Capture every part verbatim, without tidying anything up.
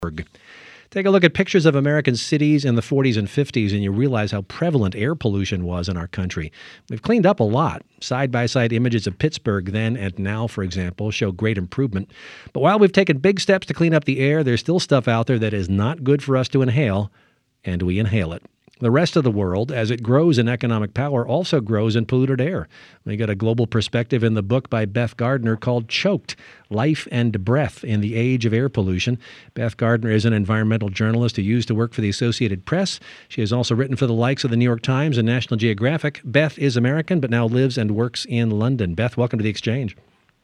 Take a look at pictures of American cities in the forties and fifties, and you realize how prevalent air pollution was in our country. We've cleaned up a lot. Side-by-side images of Pittsburgh then and now, for example, show great improvement. But while we've taken big steps to clean up the air, there's still stuff out there that is not good for us to inhale, and we inhale it. The rest of the world, as it grows in economic power, also grows in polluted air. We get a global perspective in the book by Beth Gardner called Choked: Life and Breath in the Age of Air Pollution. Beth Gardner is an environmental journalist who used to work for the Associated Press. She has also written for the likes of the New York Times and National Geographic. Beth is American, but now lives and works in London. Beth, welcome to The Exchange.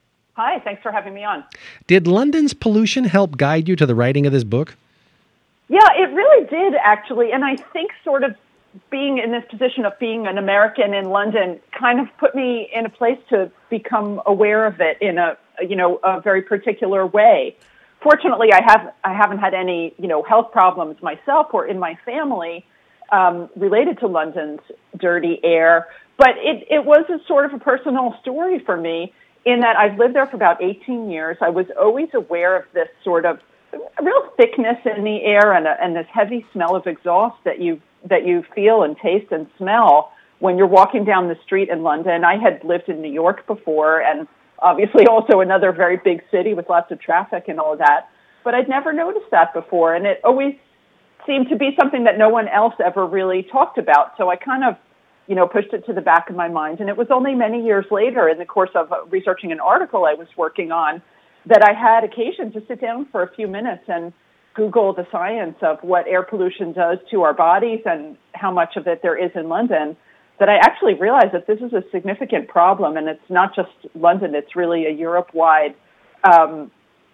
Hi, thanks for having me on. Did London's pollution help guide you to the writing of this book? Yeah, it really did, actually. And I think sort of being in this position of being an American in London kind of put me in a place to become aware of it in a, you know, a very particular way. Fortunately, I have I haven't had any, you know, health problems myself or in my family um, related to London's dirty air. But it, it was a sort of a personal story for me in that I've lived there for about eighteen years. I was always aware of this sort of a real thickness in the air and, a, and this heavy smell of exhaust that you that you feel and taste and smell when you're walking down the street in London. I had lived in New York before, and obviously also another very big city with lots of traffic and all of that, but I'd never noticed that before, and it always seemed to be something that no one else ever really talked about. So I kind of, you know, pushed it to the back of my mind, and it was only many years later in the course of researching an article I was working on that I had occasion to sit down for a few minutes and Google the science of what air pollution does to our bodies and how much of it there is in London, that I actually realized that this is a significant problem, and it's not just London, it's really a Europe-wide um,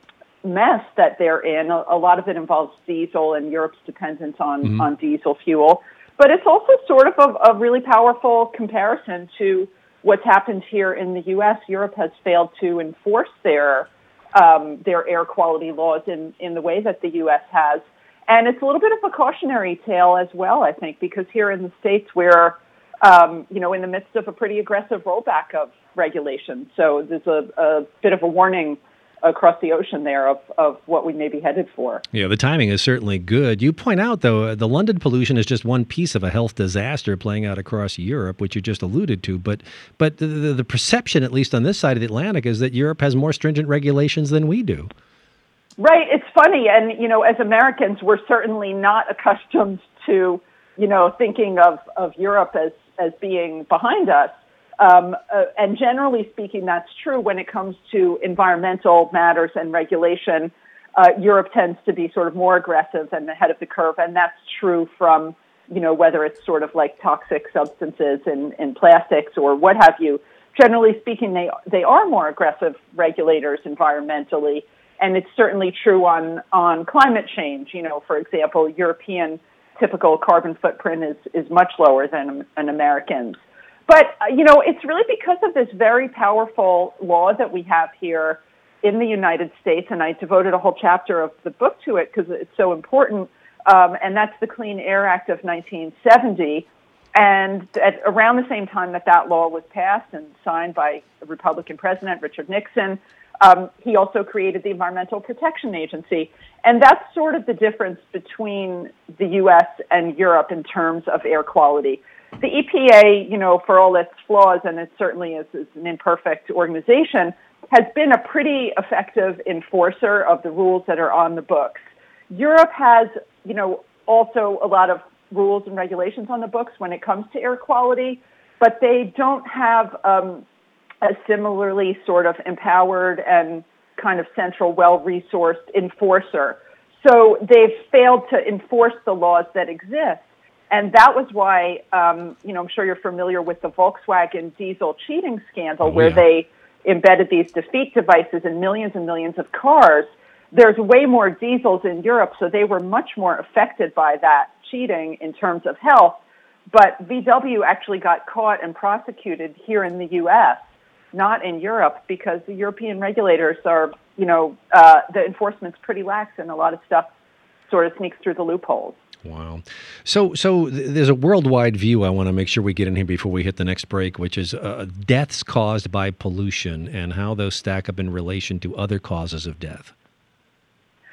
mess that they're in. A, a lot of it involves diesel, and Europe's dependent on, mm-hmm. on diesel fuel. But it's also sort of a, a really powerful comparison to what's happened here in the U S. Europe has failed to enforce their Um, their air quality laws in, in the way that the U S has. And it's a little bit of a cautionary tale as well, I think, because here in the States we're, um, you know, in the midst of a pretty aggressive rollback of regulations. So there's a, a bit of a warning across the ocean there of, of what we may be headed for. Yeah, the timing is certainly good. You point out, though, the London pollution is just one piece of a health disaster playing out across Europe, which you just alluded to. But but the, the, the perception, at least on this side of the Atlantic, is that Europe has more stringent regulations than we do. Right. It's funny. And, you know, as Americans, we're certainly not accustomed to, you know, thinking of, of Europe as, as being behind us. Um, uh, and generally speaking, that's true when it comes to environmental matters and regulation. Uh, Europe tends to be sort of more aggressive and ahead of the curve, and that's true from, you know, whether it's sort of like toxic substances in, in plastics or what have you. Generally speaking, they they are more aggressive regulators environmentally, and it's certainly true on, on climate change. You know, for example, European typical carbon footprint is, is much lower than an American's. But, you know, it's really because of this very powerful law that we have here in the United States, and I devoted a whole chapter of the book to it because it's so important, um, and that's the Clean Air Act of nineteen seventy. And at around the same time that that law was passed and signed by the Republican president, Richard Nixon, um, he also created the Environmental Protection Agency. And that's sort of the difference between the U S and Europe in terms of air quality. The E P A, you know, for all its flaws, and it certainly is, is an imperfect organization, has been a pretty effective enforcer of the rules that are on the books. Europe has, you know, also a lot of rules and regulations on the books when it comes to air quality, but they don't have um, a similarly sort of empowered and kind of central, well-resourced enforcer. So they've failed to enforce the laws that exist. And that was why, um, you know, I'm sure you're familiar with the Volkswagen diesel cheating scandal, oh, where yeah. they embedded these defeat devices in millions and millions of cars. There's way more diesels in Europe, so they were much more affected by that cheating in terms of health. But V W actually got caught and prosecuted here in the U S, not in Europe, because the European regulators are, you know, uh, the enforcement's pretty lax, and a lot of stuff sort of sneaks through the loopholes. Wow. So so th- there's a worldwide view I want to make sure we get in here before we hit the next break, which is uh, deaths caused by pollution and how those stack up in relation to other causes of death.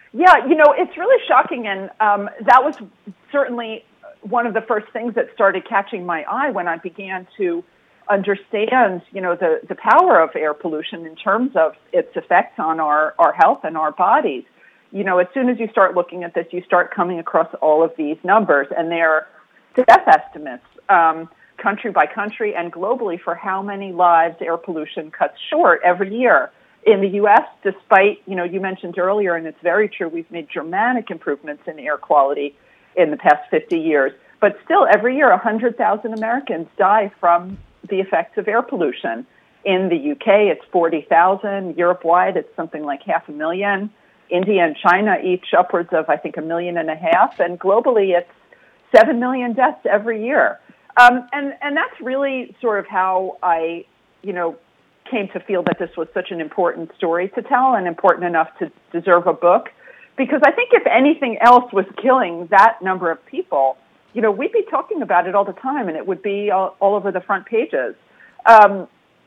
Yeah, you know, it's really shocking, and um, that was certainly one of the first things that started catching my eye when I began to understand, you know, the, the power of air pollution in terms of its effects on our, our health and our bodies. You know, as soon as you start looking at this, you start coming across all of these numbers, and they're death estimates, um, country by country and globally, for how many lives air pollution cuts short every year. In the U S, despite, you know, you mentioned earlier, and it's very true, we've made dramatic improvements in air quality in the past fifty years. But still, every year, one hundred thousand Americans die from the effects of air pollution. In the U K, it's forty thousand. Europe-wide, it's something like half a million. India and China, each upwards of, I think, a million and a half. And globally, it's seven million deaths every year. Um, and, and that's really sort of how I, you know, came to feel that this was such an important story to tell and important enough to deserve a book. Because I think if anything else was killing that number of people, you know, we'd be talking about it all the time, and it would be all, all over the front pages. Um,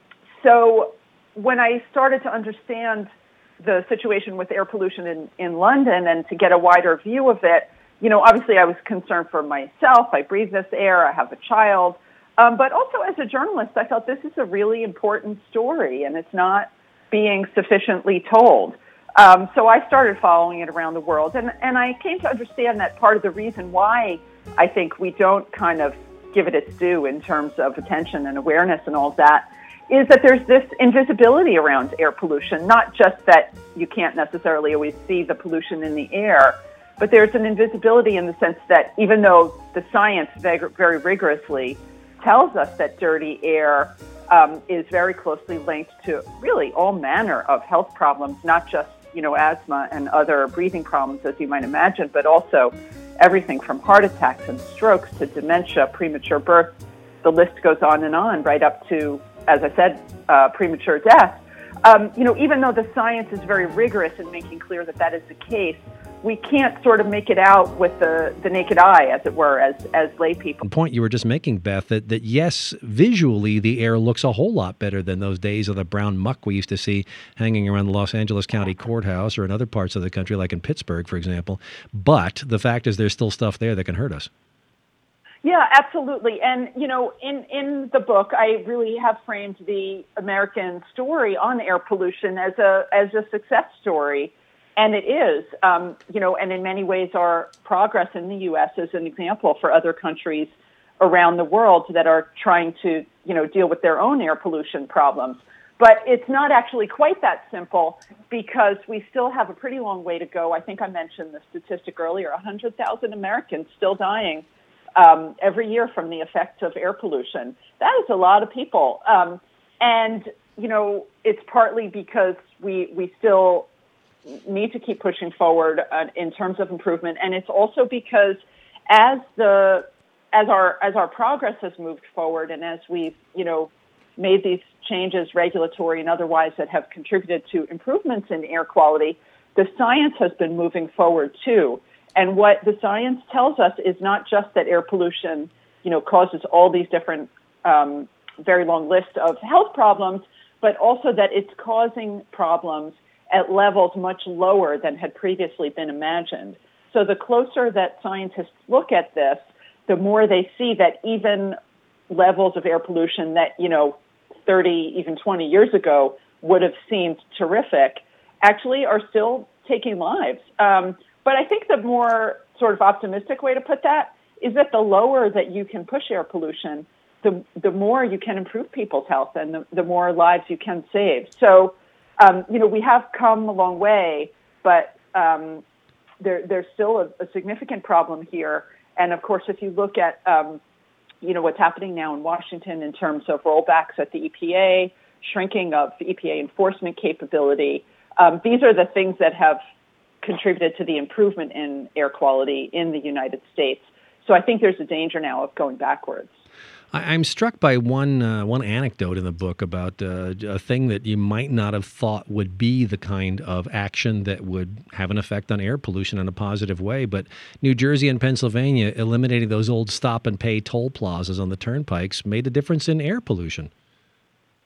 so when I started to understand the situation with air pollution in, in London and to get a wider view of it, you know, obviously I was concerned for myself. I breathe this air. I have a child. Um, but also as a journalist, I felt this is a really important story, and it's not being sufficiently told. Um, so I started following it around the world, and, and I came to understand that part of the reason why I think we don't kind of give it its due in terms of attention and awareness and all of that is that there's this invisibility around air pollution, not just that you can't necessarily always see the pollution in the air, but there's an invisibility in the sense that even though the science very, very rigorously tells us that dirty air um, is very closely linked to really all manner of health problems, not just, you know, asthma and other breathing problems, as you might imagine, but also everything from heart attacks and strokes to dementia, premature birth. The list goes on and on, right up to, as I said, uh, premature death. Um, you know, even though the science is very rigorous in making clear that that is the case, we can't sort of make it out with the, the naked eye, as it were, as as lay people. The point you were just making, Beth, that, that yes, visually the air looks a whole lot better than those days of the brown muck we used to see hanging around the Los Angeles County Courthouse or in other parts of the country, like in Pittsburgh, for example. But the fact is there's still stuff there that can hurt us. Yeah, absolutely. And, you know, in, in the book, I really have framed the American story on air pollution as a as a success story. And it is, um, you know, and in many ways our progress in the U S is an example for other countries around the world that are trying to, you know, deal with their own air pollution problems. But it's not actually quite that simple because we still have a pretty long way to go. I think I mentioned the statistic earlier, one hundred thousand Americans still dying um, every year from the effects of air pollution. That is a lot of people. Um, and, you know, it's partly because we, we still need to keep pushing forward uh, in terms of improvement, and it's also because as the as our as our progress has moved forward, and as we've you know made these changes, regulatory and otherwise, that have contributed to improvements in air quality, the science has been moving forward too. And what the science tells us is not just that air pollution, you know, causes all these different um, very long list of health problems, but also that it's causing problems at levels much lower than had previously been imagined. So the closer that scientists look at this, the more they see that even levels of air pollution that, you know, thirty, even twenty years ago would have seemed terrific, actually are still taking lives. Um, but I think the more sort of optimistic way to put that is that the lower that you can push air pollution, the the more you can improve people's health and the, the more lives you can save. So Um, you know, we have come a long way, but um, there, there's still a, a significant problem here. And of course, if you look at, um, you know, what's happening now in Washington in terms of rollbacks at the E P A, shrinking of the E P A enforcement capability, um, these are the things that have contributed to the improvement in air quality in the United States. So I think there's a danger now of going backwards. I'm struck by one uh, one anecdote in the book about uh, a thing that you might not have thought would be the kind of action that would have an effect on air pollution in a positive way. But New Jersey and Pennsylvania eliminating those old stop and pay toll plazas on the turnpikes made a difference in air pollution.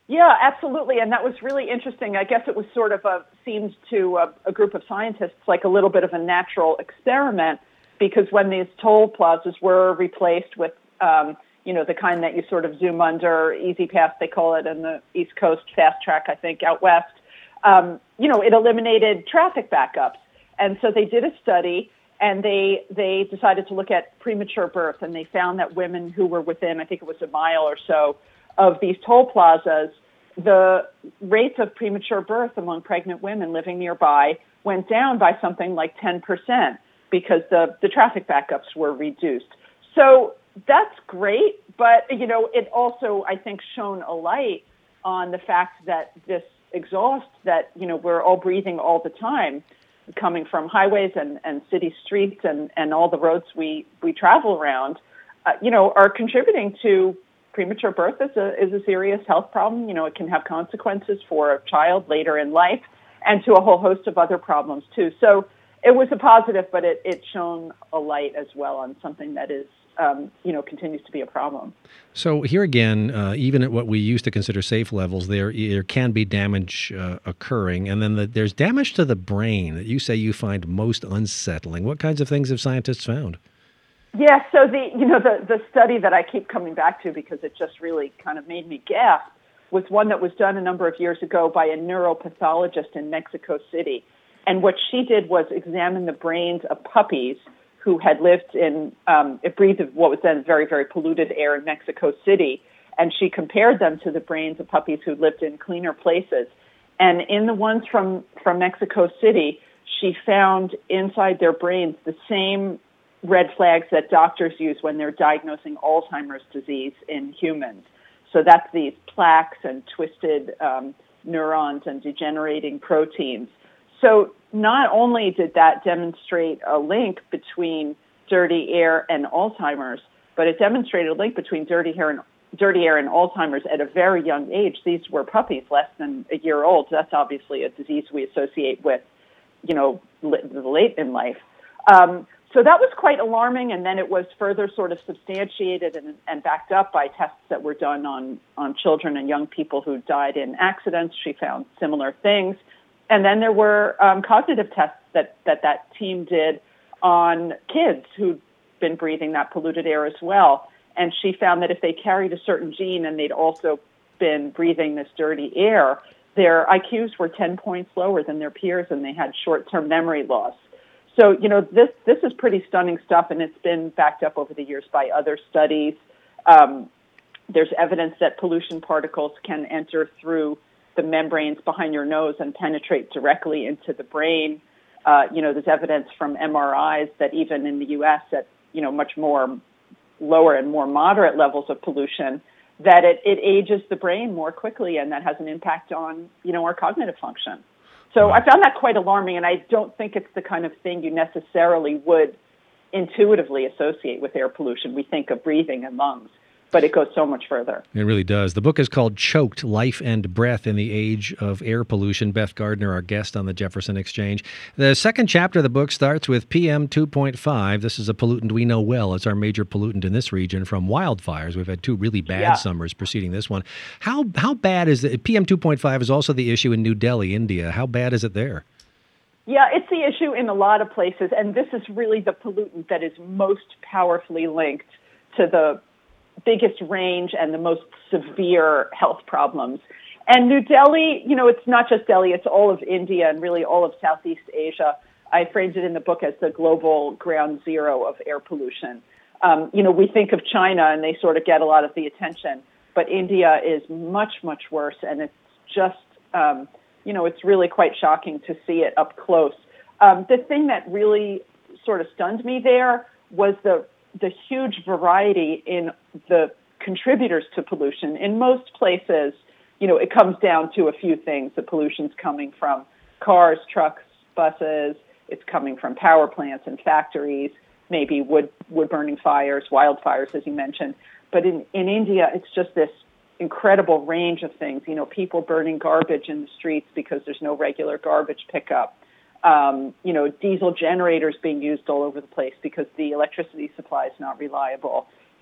Yeah, absolutely. And that was really interesting. I guess it was sort of a, seemed to a, a group of scientists like a little bit of a natural experiment, because when these toll plazas were replaced with, um, you know, the kind that you sort of zoom under, Easy Pass, they call it, in the East Coast, Fast Track, I think, out west, um, you know, it eliminated traffic backups. And so they did a study, and they they decided to look at premature birth, and they found that women who were within, I think it was a mile or so, of these toll plazas, the rates of premature birth among pregnant women living nearby went down by something like ten percent because the, the traffic backups were reduced. So that's great, but, you know, it also, I think, shone a light on the fact that this exhaust that, you know, we're all breathing all the time, coming from highways and, and city streets and, and all the roads we, we travel around, uh, you know, are contributing to premature birth is a, is a serious health problem. You know, it can have consequences for a child later in life and to a whole host of other problems, too. So it was a positive, but it, it shone a light as well on something that is, um, you know, continues to be a problem. So here again, uh, even at what we used to consider safe levels, there, there can be damage uh, occurring. And then the, there's damage to the brain that you say you find most unsettling. What kinds of things have scientists found? Yeah, so the you know the, the study that I keep coming back to because it just really kind of made me gasp was one that was done a number of years ago by a neuropathologist in Mexico City. And what she did was examine the brains of puppies who had lived in, um, it breathed what was then very, very polluted air in Mexico City. And she compared them to the brains of puppies who lived in cleaner places. And in the ones from, from Mexico City, she found inside their brains the same red flags that doctors use when they're diagnosing Alzheimer's disease in humans. So that's these plaques and twisted um, neurons and degenerating proteins. So not only did that demonstrate a link between dirty air and Alzheimer's, but it demonstrated a link between dirty air and dirty air and Alzheimer's at a very young age. These were puppies less than a year old. That's obviously a disease we associate with, you know, late in life. Um, So that was quite alarming, and then it was further sort of substantiated and, and backed up by tests that were done on, on children and young people who died in accidents. She found similar things. And then there were um, cognitive tests that, that that team did on kids who'd been breathing that polluted air as well. And she found that if they carried a certain gene and they'd also been breathing this dirty air, their I Qs were ten points lower than their peers, and they had short-term memory loss. So, you know, this this is pretty stunning stuff, and it's been backed up over the years by other studies. Um, there's evidence that pollution particles can enter through the membranes behind your nose and penetrate directly into the brain. Uh, you know, there's evidence from M R Is that even in the U S at, you know, much more lower and more moderate levels of pollution, that it, it ages the brain more quickly, and that has an impact on, you know, our cognitive function. So I found that quite alarming, and I don't think it's the kind of thing you necessarily would intuitively associate with air pollution. We think of breathing and lungs, but it goes so much further. It really does. The book is called Choked, Life and Breath in the Age of Air Pollution. Beth Gardner, our guest on the Jefferson Exchange. The second chapter of the book starts with P M two point five. This is a pollutant we know well. It's our major pollutant in this region from wildfires. We've had two really bad yeah. summers preceding this one. How how bad is it? P M two point five is also the issue in New Delhi, India. How bad is it there? Yeah, it's the issue in a lot of places, and this is really the pollutant that is most powerfully linked to the biggest range and the most severe health problems. And New Delhi, you know, it's not just Delhi, it's all of India and really all of Southeast Asia. I framed it in the book as the global ground zero of air pollution. Um, you know, we think of China and they sort of get a lot of the attention, but India is much, much worse. And it's just, um, you know, it's really quite shocking to see it up close. Um, the thing that really sort of stunned me there was the the huge variety in the contributors to pollution. In most places, you know, it comes down to a few things. The pollution's coming from cars, trucks, buses. It's coming from power plants and factories, maybe wood, wood-burning fires, wildfires, as you mentioned. But in, in India, it's just this incredible range of things. You know, people burning garbage in the streets because there's no regular garbage pickup. Um, you know, diesel generators being used all over the place because the electricity supply is not reliable.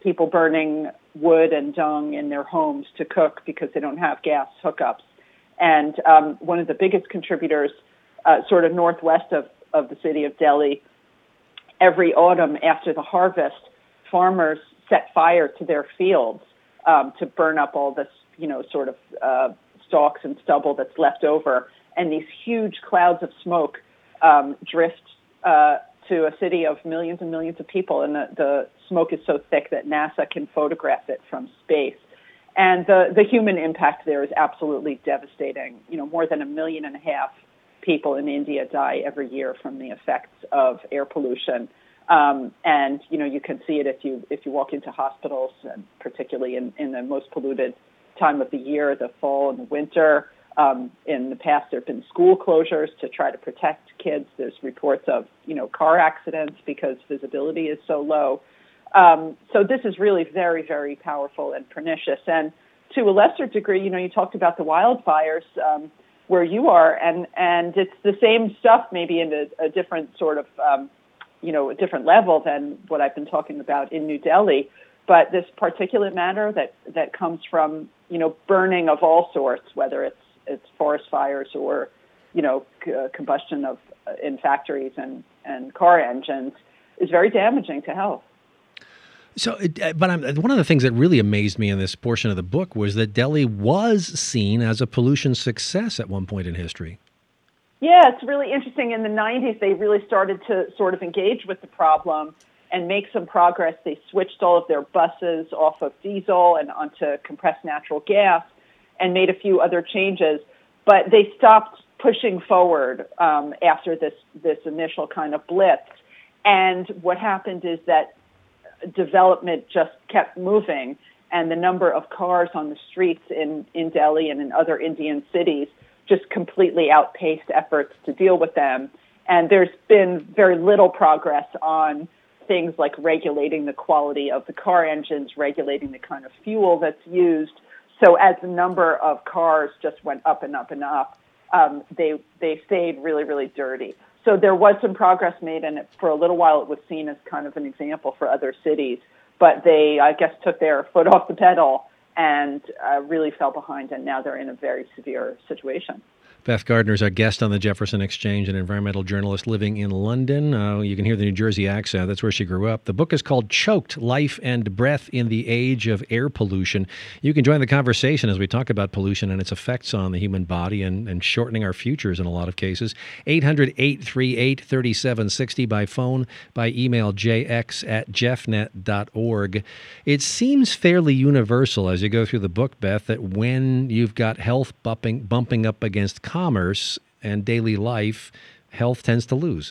people burning wood and dung in their homes to cook because they don't have gas hookups. And um, one of the biggest contributors, uh, sort of northwest of, of the city of Delhi, every autumn after the harvest, farmers set fire to their fields um, to burn up all this, you know, sort of uh, stalks and stubble that's left over. And these huge clouds of smoke um, drift uh, to a city of millions and millions of people. And the, the smoke is so thick that NASA can photograph it from space. And the, the human impact there is absolutely devastating. You know, more than a million and a half people in India die every year from the effects of air pollution. Um, and, you know, you can see it if you if you walk into hospitals, and particularly in, in the most polluted time of the year, the fall and the winter. Um, in the past, there have been school closures to try to protect kids. There's reports of, you know, car accidents because visibility is so low. Um, so this is really very, very powerful and pernicious. And to a lesser degree, you know, you talked about the wildfires um, where you are, and, and it's the same stuff, maybe in a, a different sort of, um, you know, a different level than what I've been talking about in New Delhi. But this particulate matter that, that comes from, you know, burning of all sorts, whether it's it's forest fires or, you know, c- uh, combustion of uh, in factories and, and car engines, is very damaging to health. So, it, but I'm, one of the things that really amazed me in this portion of the book was that Delhi was seen as a pollution success at one point in history. Yeah, it's really interesting. In the nineties, they really started to sort of engage with the problem and make some progress. They switched all of their buses off of diesel and onto compressed natural gas and made a few other changes. But they stopped pushing forward um, after this, this initial kind of blitz. And what happened is that development just kept moving, and the number of cars on the streets in, in Delhi and in other Indian cities just completely outpaced efforts to deal with them. And there's been very little progress on things like regulating the quality of the car engines, regulating the kind of fuel that's used. So as the number of cars just went up and up and up, um, they they stayed really, really dirty. So there was some progress made, and it, for a little while it was seen as kind of an example for other cities. But they, I guess, took their foot off the pedal and uh, really fell behind, and now they're in a very severe situation. Beth Gardner is our guest on the Jefferson Exchange, an environmental journalist living in London. Uh, you can hear the New Jersey accent. That's where she grew up. The book is called Choked, Life and Breath in the Age of Air Pollution. You can join the conversation as we talk about pollution and its effects on the human body and, and shortening our futures in a lot of cases. eight hundred, eight three eight, three seven six zero by phone, by email, j x at jeffnet dot org. It seems fairly universal as you go through the book, Beth, that when you've got health bumping, bumping up against commerce and daily life, health tends to lose.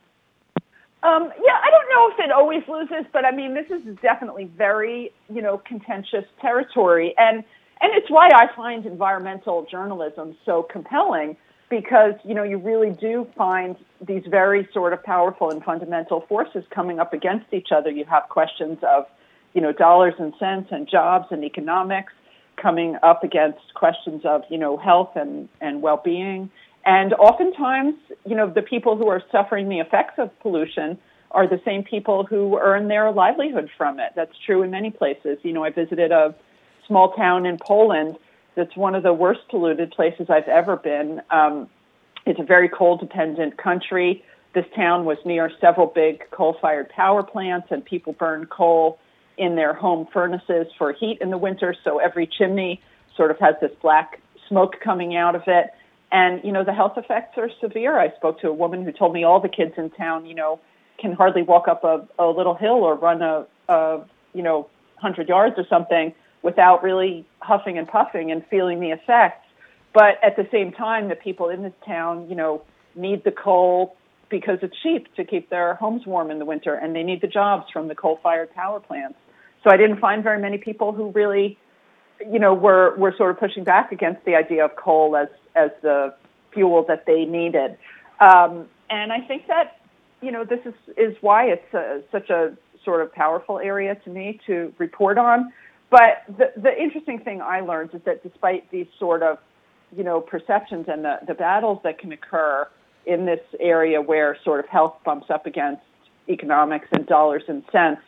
Um, yeah, I don't know if it always loses, but I mean, this is definitely very, you know, contentious territory. And, and it's why I find environmental journalism so compelling, because, you know, you really do find these very sort of powerful and fundamental forces coming up against each other. You have questions of, you know, dollars and cents and jobs and economics coming up against questions of, you know, health and, and well-being. And oftentimes, you know, the people who are suffering the effects of pollution are the same people who earn their livelihood from it. That's true in many places. You know, I visited a small town in Poland that's one of the worst polluted places I've ever been. Um, it's a very coal-dependent country. This town was near several big coal-fired power plants, and people burn coal in their home furnaces for heat in the winter, so every chimney sort of has this black smoke coming out of it. And, you know, the health effects are severe. I spoke to a woman who told me all the kids in town, you know, can hardly walk up a, a little hill or run a, a, you know, one hundred yards or something without really huffing and puffing and feeling the effects. But at the same time, the people in this town, you know, need the coal because it's cheap to keep their homes warm in the winter, and they need the jobs from the coal-fired power plants. So I didn't find very many people who really, you know, were, were sort of pushing back against the idea of coal as, as the fuel that they needed. Um, and I think that, you know, this is, is why it's a, such a sort of powerful area to me to report on. But the, the interesting thing I learned is that despite these sort of, you know, perceptions and the, the battles that can occur in this area where sort of health bumps up against economics and dollars and cents,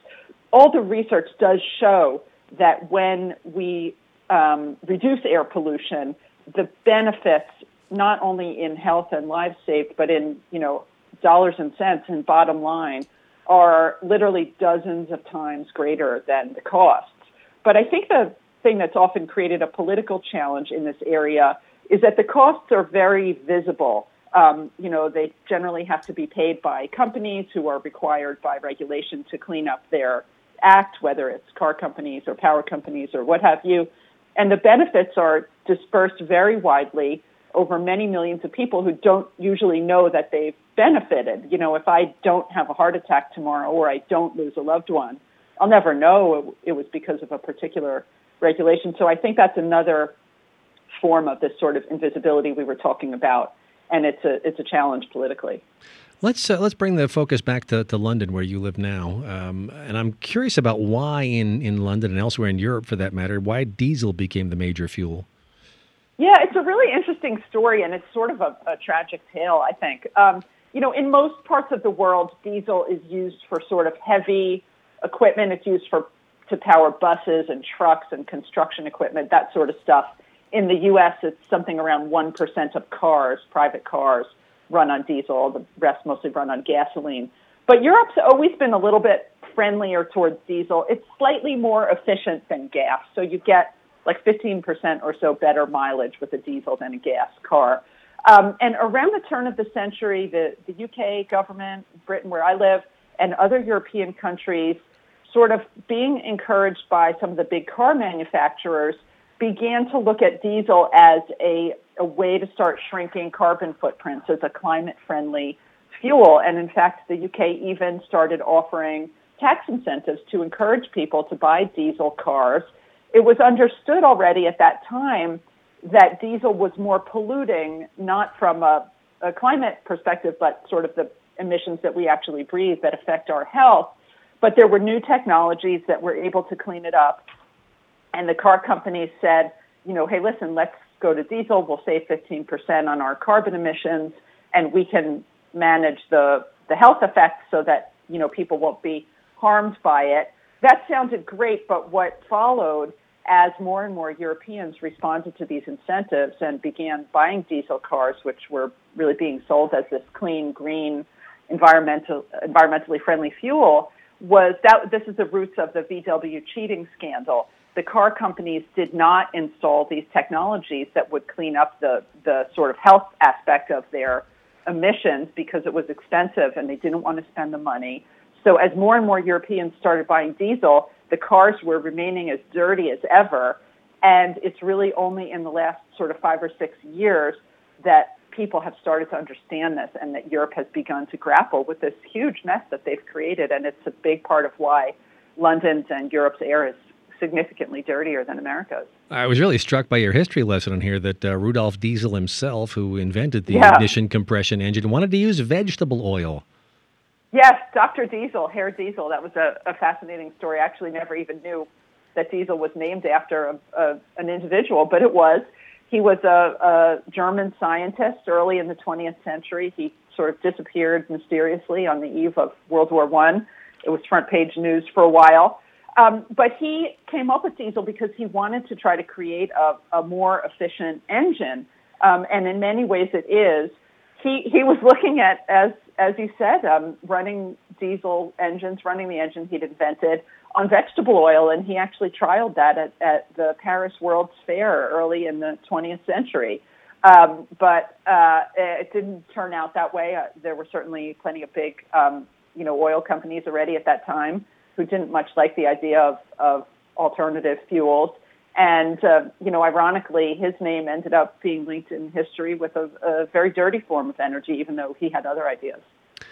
all the research does show that when we um, reduce air pollution, the benefits not only in health and lives saved, but in, you know, dollars and cents and bottom line are literally dozens of times greater than the costs. But I think the thing that's often created a political challenge in this area is that the costs are very visible. Um, you know, they generally have to be paid by companies who are required by regulation to clean up their act, whether it's car companies or power companies or what have you. And the benefits are dispersed very widely over many millions of people who don't usually know that they've benefited. You know, if I don't have a heart attack tomorrow or I don't lose a loved one, I'll never know it was because of a particular regulation. So I think that's another form of this sort of invisibility we were talking about, and it's a it's a challenge politically. Let's uh, let's bring the focus back to, to London, where you live now. Um, and I'm curious about why in, in London and elsewhere in Europe, for that matter, why diesel became the major fuel. Yeah, it's a really interesting story, and it's sort of a, a tragic tale, I think. Um, you know, in most parts of the world, diesel is used for sort of heavy equipment. It's used for to power buses and trucks and construction equipment, that sort of stuff. In the U S, it's something around one percent of cars, private cars, run on diesel. The rest mostly run on gasoline. But Europe's always been a little bit friendlier towards diesel. It's slightly more efficient than gas, so you get like fifteen percent or so better mileage with a diesel than a gas car. Um, and around the turn of the century, the, the U K government, Britain, where I live, and other European countries, sort of being encouraged by some of the big car manufacturers, began to look at diesel as a, a way to start shrinking carbon footprints as a climate-friendly fuel. And in fact, the U K even started offering tax incentives to encourage people to buy diesel cars. It was understood already at that time that diesel was more polluting, not from a, a climate perspective, but sort of the emissions that we actually breathe that affect our health. But there were new technologies that were able to clean it up. And the car companies said, you know, hey, listen, let's go to diesel. We'll save fifteen percent on our carbon emissions, and we can manage the, the health effects so that, you know, people won't be harmed by it. That sounded great, but what followed as more and more Europeans responded to these incentives and began buying diesel cars, which were really being sold as this clean, green, environmental, environmentally friendly fuel, was that this is the roots of the V W cheating scandal. The car companies did not install these technologies that would clean up the, the sort of health aspect of their emissions because it was expensive and they didn't want to spend the money. So as more and more Europeans started buying diesel, the cars were remaining as dirty as ever. And it's really only in the last sort of five or six years that people have started to understand this and that Europe has begun to grapple with this huge mess that they've created. And it's a big part of why London's and Europe's air is significantly dirtier than America's. I was really struck by your history lesson on here that uh, Rudolf Diesel himself, who invented the yeah. ignition compression engine, wanted to use vegetable oil. Yes, Doctor Diesel, Herr Diesel. That was a, a fascinating story. I actually never even knew that Diesel was named after a, a, an individual, but it was. He was a, a German scientist early in the twentieth century. He sort of disappeared mysteriously on the eve of World War One. It was front page news for a while. Um, but he came up with diesel because he wanted to try to create a, a more efficient engine. Um, and in many ways it is. He he was looking at, as as you said, um, running diesel engines, running the engine he'd invented on vegetable oil, and he actually trialed that at, at the Paris World's Fair early in the twentieth century. Um, but uh, it didn't turn out that way. Uh, there were certainly plenty of big, um, you know, oil companies already at that time who didn't much like the idea of, of alternative fuels. And, uh, you know, ironically, his name ended up being linked in history with a, a very dirty form of energy, even though he had other ideas.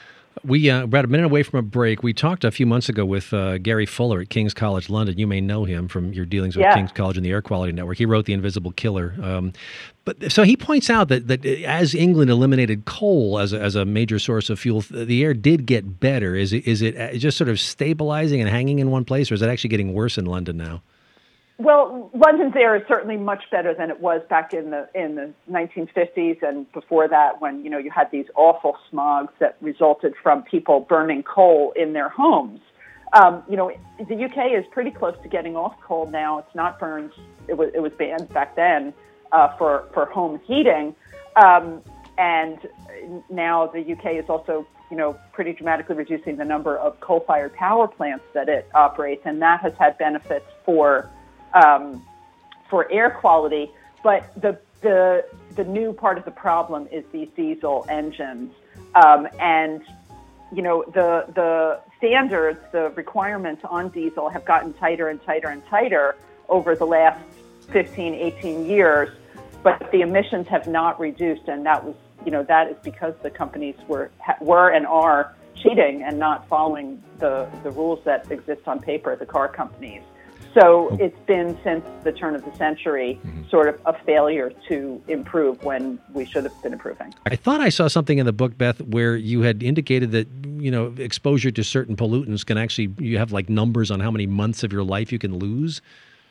We uh, about a minute away from a break. We talked a few months ago with uh, Gary Fuller at King's College London. You may know him from your dealings with yeah. King's College and the Air Quality Network. He wrote The Invisible Killer. Um, but so he points out that, that as England eliminated coal as a, as a major source of fuel, the air did get better. Is it, is it just sort of stabilizing and hanging in one place, or is it actually getting worse in London now? Well, London's air is certainly much better than it was back in the in the nineteen fifties and before that, when, you know, you had these awful smogs that resulted from people burning coal in their homes. Um, you know, the U K is pretty close to getting off coal now. It's not burned. It was it was banned back then uh, for for home heating, um, and now the U K is also, you know, pretty dramatically reducing the number of coal-fired power plants that it operates, and that has had benefits for um, for air quality. But the the the new part of the problem is these diesel engines, um, and you know the the standards, the requirements on diesel have gotten tighter and tighter and tighter over the last fifteen, eighteen years, but the emissions have not reduced, and that was, you know, that is because the companies were were and are cheating and not following the, the rules that exist on paper, the car companies. So it's been, since the turn of the century, mm-hmm. sort of a failure to improve when we should have been improving. I thought I saw something in the book, Beth, where you had indicated that, you know, exposure to certain pollutants can actually, you have like numbers on how many months of your life you can lose.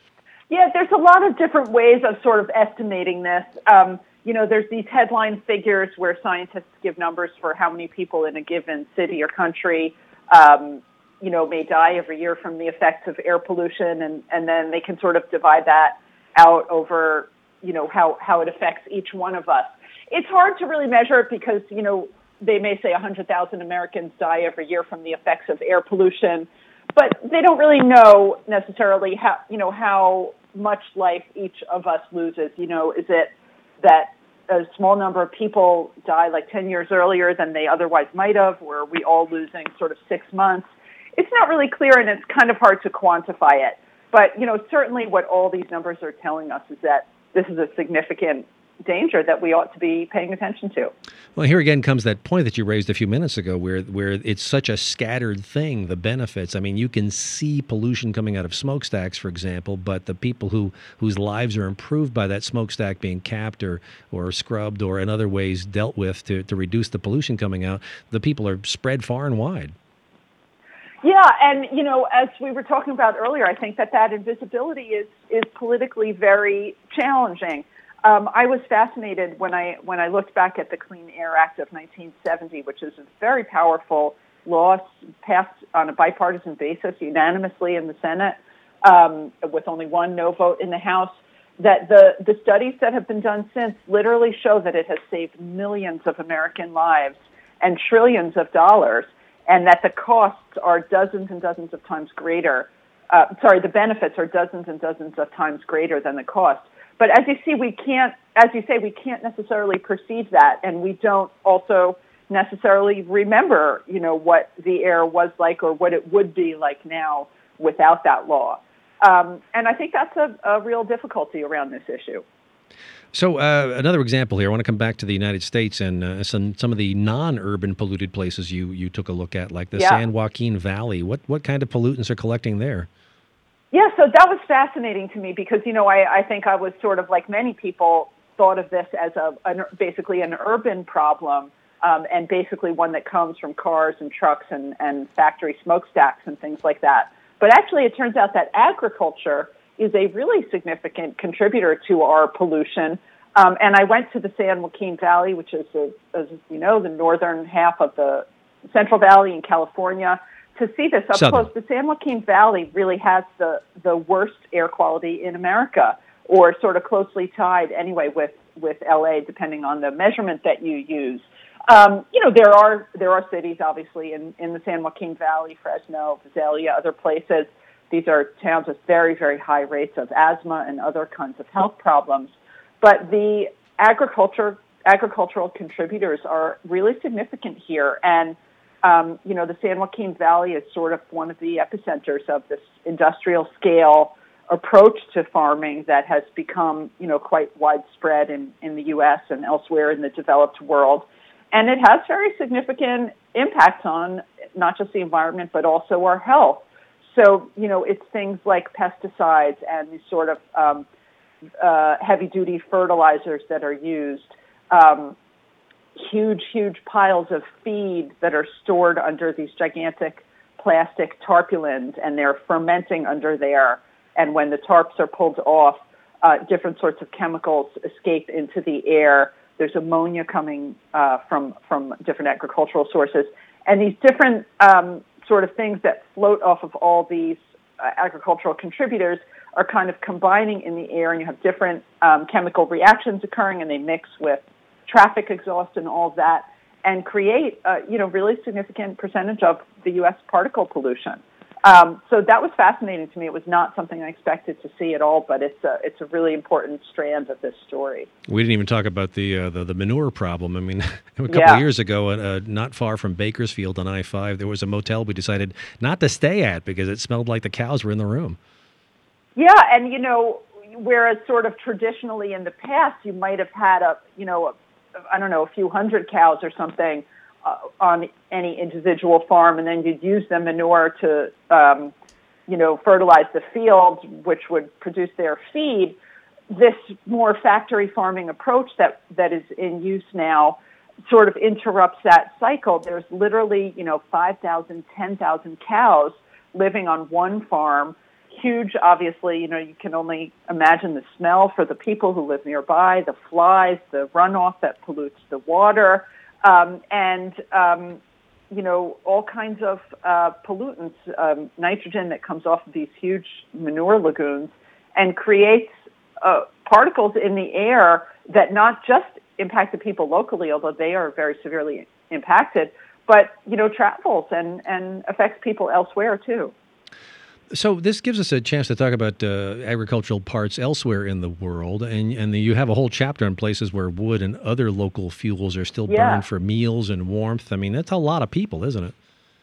Yeah, there's a lot of different ways of sort of estimating this. Um, you know, there's these headline figures where scientists give numbers for how many people in a given city or country um, you know, may die every year from the effects of air pollution, and, and then they can sort of divide that out over, you know, how, how it affects each one of us. It's hard to really measure it because, you know, they may say one hundred thousand Americans die every year from the effects of air pollution, but they don't really know necessarily how, you know, how much life each of us loses. You know, is it that a small number of people die like ten years earlier than they otherwise might have, or are we all losing sort of six months? It's not really clear, and it's kind of hard to quantify it. But, you know, certainly what all these numbers are telling us is that this is a significant danger that we ought to be paying attention to. Well, here again comes that point that you raised a few minutes ago where where it's such a scattered thing, the benefits. I mean, you can see pollution coming out of smokestacks, for example, but the people who whose lives are improved by that smokestack being capped or, or scrubbed or in other ways dealt with to, to reduce the pollution coming out, the people are spread far and wide. Yeah, and, you know, as we were talking about earlier, I think that that invisibility is, is politically very challenging. Um, I was fascinated when I when I looked back at the Clean Air Act of nineteen seventy, which is a very powerful law passed on a bipartisan basis unanimously in the Senate, um, with only one no vote in the House, that the, the studies that have been done since literally show that it has saved millions of American lives and trillions of dollars, and that the costs are dozens and dozens of times greater. Uh, sorry, the benefits are dozens and dozens of times greater than the cost. But as you see, we can't, as you say, we can't necessarily perceive that, and we don't also necessarily remember, you know, what the air was like or what it would be like now without that law. Um, and I think that's a, a real difficulty around this issue. So uh, another example here, I want to come back to the United States and uh, some some of the non-urban polluted places you, you took a look at, like the yeah. San Joaquin Valley. What what kind of pollutants are collecting there? Yeah, so that was fascinating to me because, you know, I, I think I was sort of like many people thought of this as a an, basically an urban problem, um, and basically one that comes from cars and trucks and, and factory smokestacks and things like that. But actually it turns out that agriculture is a really significant contributor to our pollution. Um, and I went to the San Joaquin Valley, which is, a, as you know, the northern half of the Central Valley in California, to see this up Southern. close. The San Joaquin Valley really has the, the worst air quality in America, or sort of closely tied anyway with, with L A, depending on the measurement that you use. Um, you know, there are there are cities, obviously, in, in the San Joaquin Valley, Fresno, Visalia, other places. These are towns with very, very high rates of asthma and other kinds of health problems. But the agriculture, agricultural contributors are really significant here. And, um, you know, the San Joaquin Valley is sort of one of the epicenters of this industrial scale approach to farming that has become, you know, quite widespread in, in the U S and elsewhere in the developed world. And it has very significant impacts on not just the environment, but also our health. So, you know, it's things like pesticides and these sort of um, uh, heavy-duty fertilizers that are used, um, huge, huge piles of feed that are stored under these gigantic plastic tarpaulins, and they're fermenting under there. And when the tarps are pulled off, uh, different sorts of chemicals escape into the air. There's ammonia coming uh, from, from different agricultural sources. And these different um, sort of things that float off of all these uh, agricultural contributors are kind of combining in the air, and you have different um, chemical reactions occurring, and they mix with traffic exhaust and all of that, and create, uh, you know, really significant percentage of the U S particle pollution. Um, so that was fascinating to me. It was not something I expected to see at all, but it's a, it's a really important strand of this story. We didn't even talk about the uh, the, the manure problem. I mean, a couple yeah. of years ago, uh, not far from Bakersfield on I five, there was a motel we decided not to stay at because it smelled like the cows were in the room. Yeah, and, you know, whereas sort of traditionally in the past, you might have had a, you know, a, I don't know, a few hundred cows or something uh, on any individual farm, and then you'd use the manure to, um, you know, fertilize the fields, which would produce their feed. This more factory farming approach that, that is in use now sort of interrupts that cycle. There's literally, you know, five thousand, ten thousand cows living on one farm. Huge, obviously, you know, you can only imagine the smell for the people who live nearby, the flies, the runoff that pollutes the water, um, and, um, you know, all kinds of uh, pollutants, um, nitrogen that comes off of these huge manure lagoons and creates uh, particles in the air that not just impact the people locally, although they are very severely impacted, but, you know, travels and, and affects people elsewhere, too. So this gives us a chance to talk about uh, agricultural parts elsewhere in the world, and and the, you have a whole chapter on places where wood and other local fuels are still yeah. burned for meals and warmth. I mean, that's a lot of people, isn't it?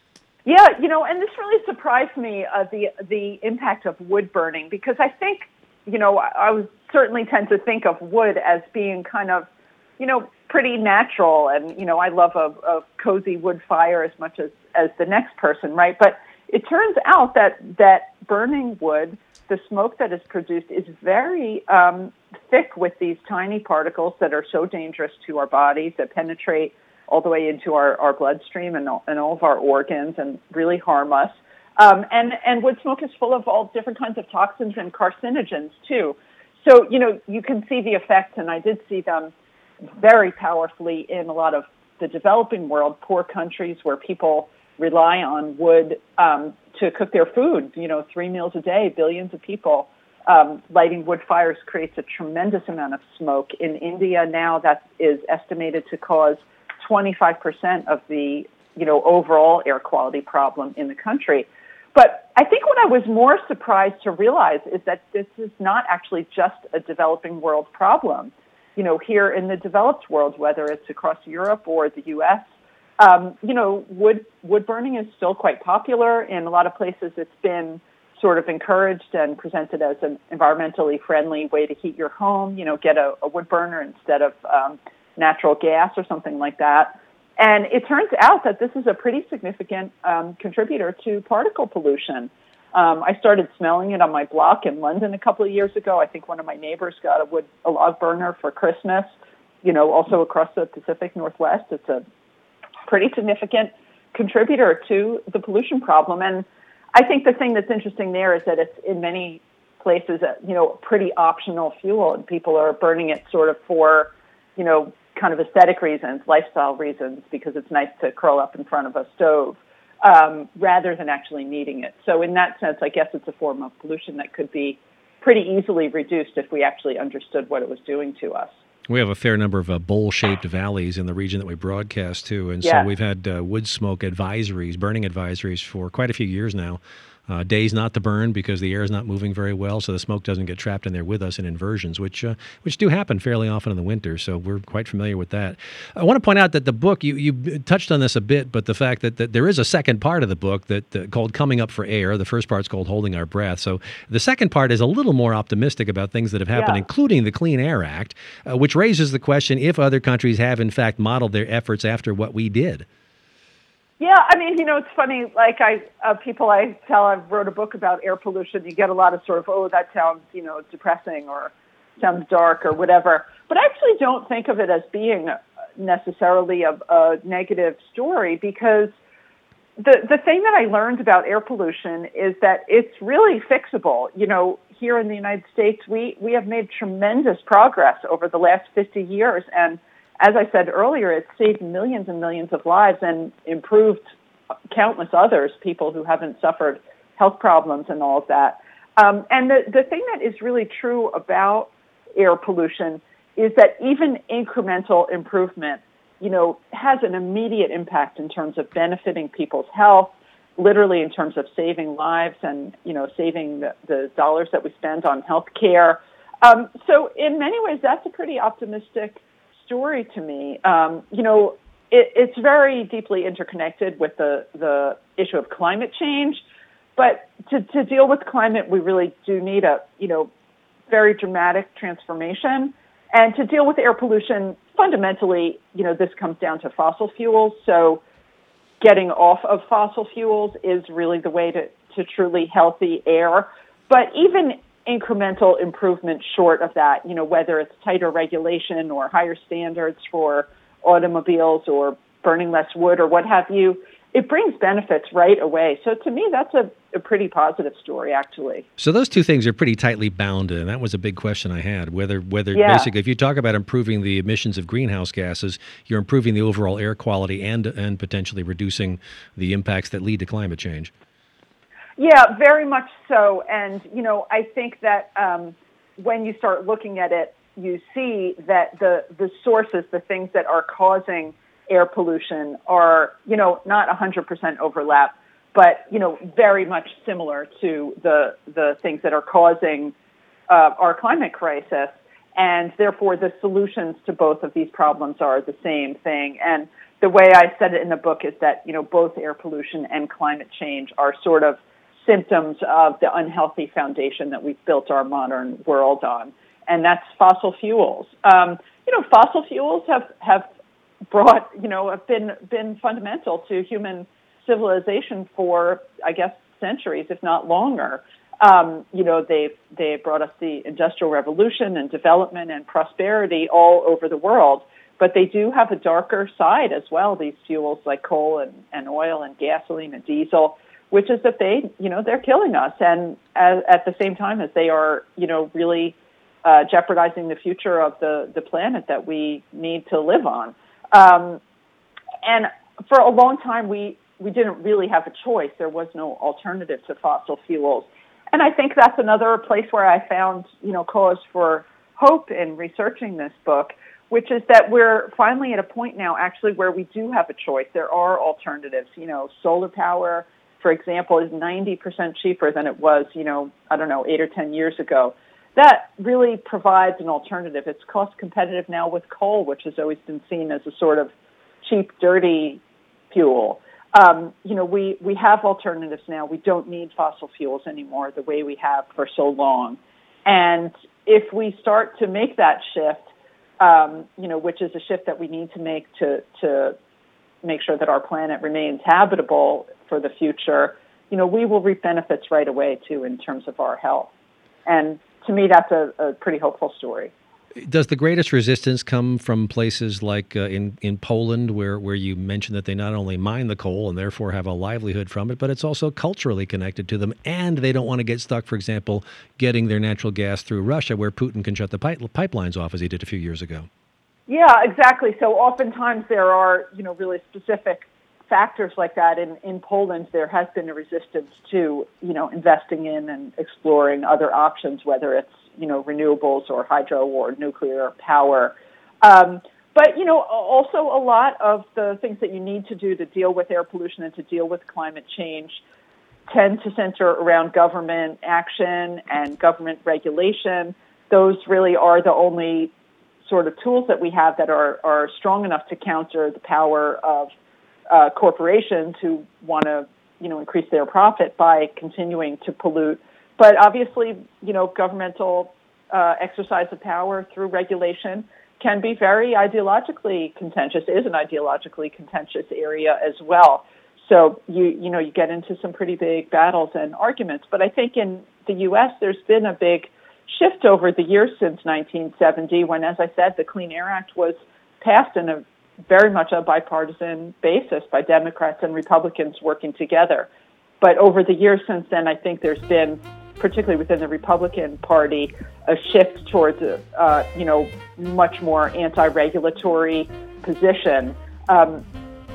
Yeah, you know, and this really surprised me, uh, the the impact of wood burning, because I think, you know, I, I was certainly tend to think of wood as being kind of, you know, pretty natural, and, you know, I love a, a cozy wood fire as much as, as the next person, right? But it turns out that, that burning wood, the smoke that is produced is very um, thick with these tiny particles that are so dangerous to our bodies, that penetrate all the way into our, our bloodstream and all, and all of our organs and really harm us. Um, and, and wood smoke is full of all different kinds of toxins and carcinogens, too. So, you know, you can see the effects, and I did see them very powerfully in a lot of the developing world, poor countries where people rely on wood um, to cook their food, you know, three meals a day, billions of people. Um, lighting wood fires creates a tremendous amount of smoke. In India now, that is estimated to cause twenty-five percent of the, you know, overall air quality problem in the country. But I think what I was more surprised to realize is that this is not actually just a developing world problem. You know, here in the developed world, whether it's across Europe or the U S, Um, you know, wood wood burning is still quite popular. In a lot of places, it's been sort of encouraged and presented as an environmentally friendly way to heat your home. You know, get a, a wood burner instead of um, natural gas or something like that. And it turns out that this is a pretty significant um, contributor to particle pollution. Um, I started smelling it on my block in London a couple of years ago. I think one of my neighbors got a wood a log burner for Christmas. You know, also across the Pacific Northwest, it's a pretty significant contributor to the pollution problem. And I think the thing that's interesting there is that it's in many places, a, you know, pretty optional fuel, and people are burning it sort of for, you know, kind of aesthetic reasons, lifestyle reasons, because it's nice to curl up in front of a stove, um, rather than actually needing it. So in that sense, I guess it's a form of pollution that could be pretty easily reduced if we actually understood what it was doing to us. We have a fair number of uh, bowl-shaped valleys in the region that we broadcast to, and yeah. so we've had uh, wood smoke advisories, burning advisories for quite a few years now. Uh, days not to burn because the air is not moving very well, so the smoke doesn't get trapped in there with us in inversions, which uh, which do happen fairly often in the winter, so we're quite familiar with that. I want to point out that the book, you, you touched on this a bit, but the fact that, that there is a second part of the book that uh, called Coming Up for Air. The first part's called Holding Our Breath. So the second part is a little more optimistic about things that have happened, yeah. including the Clean Air Act, uh, which raises the question if other countries have, in fact, modeled their efforts after what we did. Yeah, I mean, you know, it's funny, like I, uh, people I tell I wrote a book about air pollution, you get a lot of sort of, oh, that sounds, you know, depressing or sounds dark or whatever. But I actually don't think of it as being necessarily a, a negative story, because the, the thing that I learned about air pollution is that it's really fixable. You know, here in the United States, we, we have made tremendous progress over the last fifty years, and as I said earlier, it's saved millions and millions of lives and improved countless others, people who haven't suffered health problems and all of that. Um, and the, the thing that is really true about air pollution is that even incremental improvement, you know, has an immediate impact in terms of benefiting people's health, literally in terms of saving lives and, you know, saving the, the dollars that we spend on health care. Um, so in many ways, that's a pretty optimistic story to me. Um, you know, it, it's very deeply interconnected with the, the issue of climate change. But to, to deal with climate, we really do need a, you know, very dramatic transformation. And to deal with air pollution, fundamentally, you know, this comes down to fossil fuels. So getting off of fossil fuels is really the way to, to truly healthy air. But even incremental improvement short of that, you know, whether it's tighter regulation or higher standards for automobiles or burning less wood or what have you, it brings benefits right away. So to me, that's a, a pretty positive story, actually. So those two things are pretty tightly bound, and that was a big question I had, whether, whether yeah. basically, if you talk about improving the emissions of greenhouse gases, you're improving the overall air quality and and potentially reducing the impacts that lead to climate change. Yeah, very much so. And, you know, I think that um, when you start looking at it, you see that the, the sources, the things that are causing air pollution are, you know, not one hundred percent overlap, but, you know, very much similar to the the things that are causing uh, our climate crisis. And therefore, the solutions to both of these problems are the same thing. And the way I said it in the book is that, you know, both air pollution and climate change are sort of symptoms of the unhealthy foundation that we've built our modern world on. And that's fossil fuels. Um, you know, fossil fuels have, have brought, you know, have been been fundamental to human civilization for, I guess, centuries, if not longer. Um, you know, they've they brought us the Industrial Revolution and development and prosperity all over the world. But they do have a darker side as well, these fuels like coal and, and oil and gasoline and diesel, which is that they, you know, they're killing us. And as, at the same time as they are, you know, really uh, jeopardizing the future of the, the planet that we need to live on. Um, and for a long time, we, we didn't really have a choice. There was no alternative to fossil fuels. And I think that's another place where I found, you know, cause for hope in researching this book, which is that we're finally at a point now, actually, where we do have a choice. There are alternatives. You know, solar power, for example, is ninety percent cheaper than it was, you know, I don't know, eight or ten years ago. That really provides an alternative. It's cost competitive now with coal, which has always been seen as a sort of cheap, dirty fuel. Um, you know, we, we have alternatives now. We don't need fossil fuels anymore the way we have for so long. And if we start to make that shift, um, you know, which is a shift that we need to make to, to make sure that our planet remains habitable for the future, you know, we will reap benefits right away, too, in terms of our health. And to me, that's a, a pretty hopeful story. Does the greatest resistance come from places like uh, in, in Poland, where, where you mentioned that they not only mine the coal and therefore have a livelihood from it, but it's also culturally connected to them, and they don't want to get stuck, for example, getting their natural gas through Russia, where Putin can shut the pipe, pipelines off, as he did a few years ago? Yeah, exactly. So oftentimes there are, you know, really specific factors like that. In, in Poland, there has been a resistance to, you know, investing in and exploring other options, whether it's, you know, renewables or hydro or nuclear power. Um, but, you know, also a lot of the things that you need to do to deal with air pollution and to deal with climate change tend to center around government action and government regulation. Those really are the only sort of tools that we have that are, are strong enough to counter the power of uh, corporations who want to, you know, increase their profit by continuing to pollute. But obviously, you know, governmental uh, exercise of power through regulation can be very ideologically contentious, is an ideologically contentious area as well. So, you you know, you get into some pretty big battles and arguments. But I think in the U S, there's been a big shift over the years since nineteen seventy, when, as I said, the Clean Air Act was passed in a very much a bipartisan basis by Democrats and Republicans working together. But over the years since then, I think there's been, particularly within the Republican Party, a shift towards a uh, you know much more anti-regulatory position. Um,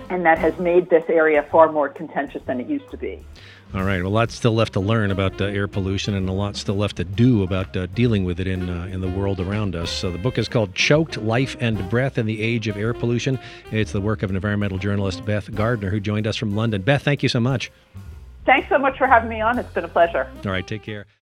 and that has made this area far more contentious than it used to be. All right. Well, lots still left to learn about uh, air pollution, and a lot still left to do about uh, dealing with it in uh, in the world around us. So the book is called Choked: Life and Breath in the Age of Air Pollution. It's the work of an environmental journalist, Beth Gardner, who joined us from London. Beth, thank you so much. Thanks so much for having me on. It's been a pleasure. All right. Take care.